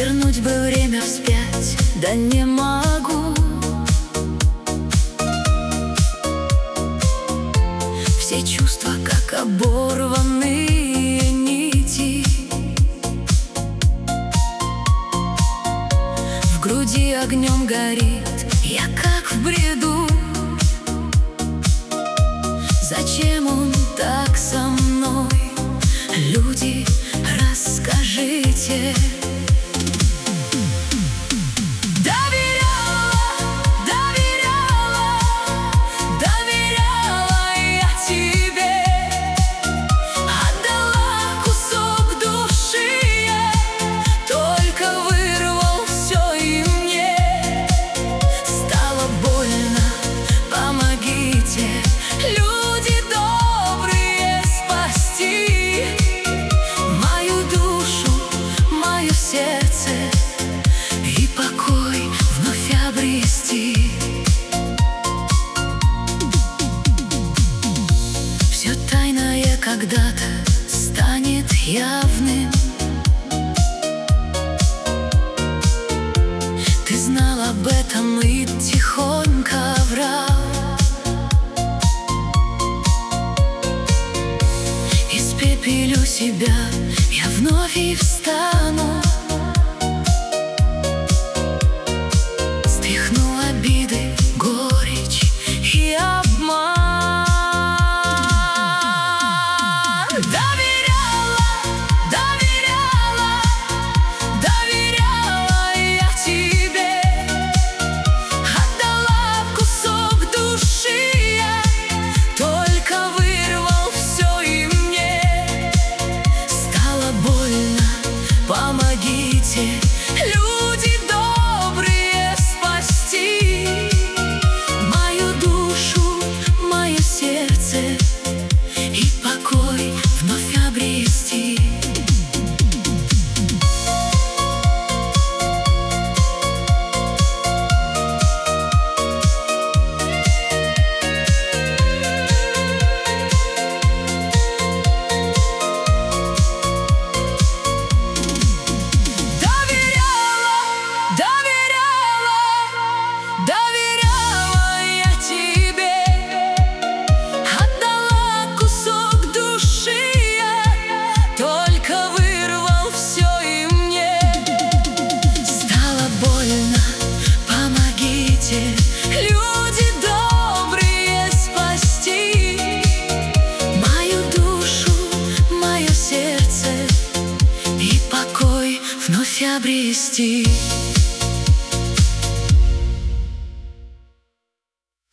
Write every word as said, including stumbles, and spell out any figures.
Вернуть бы время вспять, да не могу. Все чувства, как оборванные нити, в груди огнем горит, я как в бреду. Зачем он так со мной? Люди, расскажите. И покой вновь обрести. Все тайное когда-то станет явным. Ты знал об этом и тихонько врал. Испепелю себя, я вновь и встану. Помогите, люди добрые, спасти мою душу, мое сердце и покой вновь обрести. Люди добрые, спасти мою душу, мое сердце и покой вновь обрести.